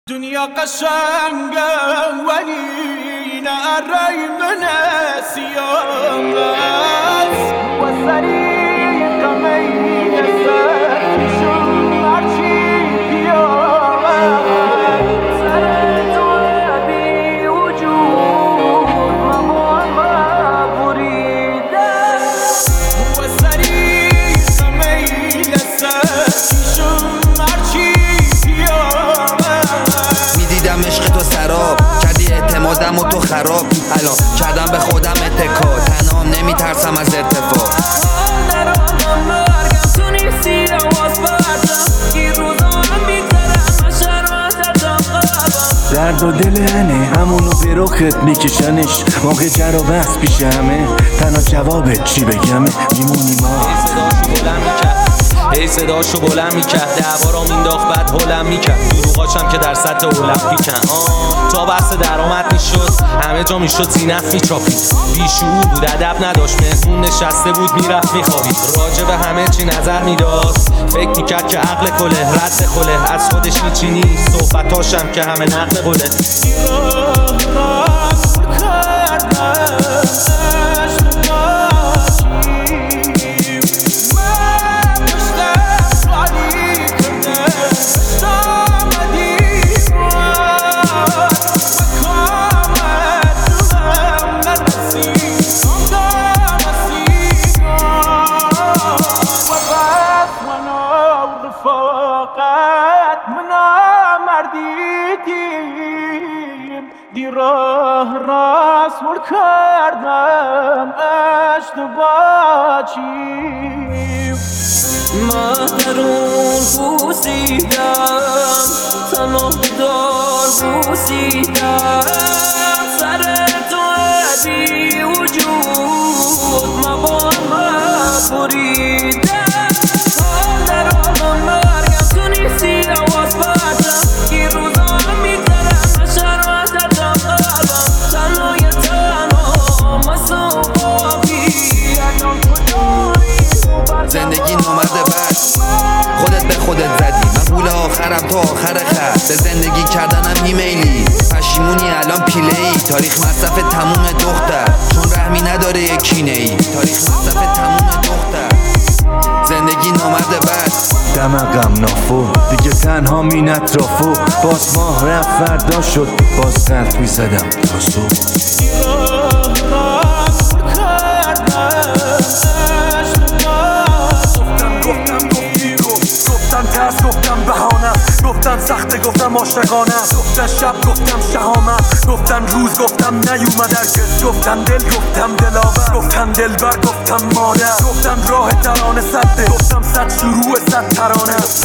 دنیا قشنگه ولی نعره من سیاه است و سریق میسر پیشم هرچی بیاد سر تو بی وجود ممام بریده و سریق میسر پیشم هرچی بیاد میدیدم عشق تو سراب کردی اعتمادم و تو خراب الان کردم به خودم اتکا تنهام نمیترسم از ارتفاع درد و دل هنه همونو به رخت میکشنش موقع جر و بحث پیش همه تنها جوابت چی بگمه میمونی ما ای صداشو بلند میکرد دعوارا مینداخت بعد هلم میکرد دروغاشم که در سطح المپیکن تا بحث درآمد میشد همه جا میشد زینف میچاپید بیشعور بود ادب نداشت مهمون نشسته بود میرفت میخوابید راجع به همه چی نظر میداد فکر میکرد که عقل کله رد خله از خودش هیچی نیست صحبتاشم که همه نقل قله دی راه رسول کردم اشتباه چیم ما درون بوسیدم تنها دار بوسیدم سر تو بی وجود مقام بریده حال در آن مرگم تو نیستی آواز بردم این روزا میگذرم شرمت دردم قلبم تنهای تنها مسا باقی الان کجایی زندگی نامرد بد خودت به خودت زدی من پول آخرم تو آخر خط به زندگی کردنم ایمیلی پشیمونی الان پیله ای تاریخ مصرف تموم دختر چون رحمی نداره یک کینه ای تاریخ مصرف تموم دختر زندگی نامرد بد دمقم نافو دیگه تنها مین اطرافو باز ماه رفت فردا شد باز قلب میزدم تا صبح گفتم بهانم گفتن سخته گفتم عاشقانم گفتن شب گفتم شهامت گفتن روز گفتم نیومد هرگز گفتن دل گفتم دلاور گفتن دلبر گفتم مادر گفتم راه ترانه سده گفتم صد شروع صد ترانه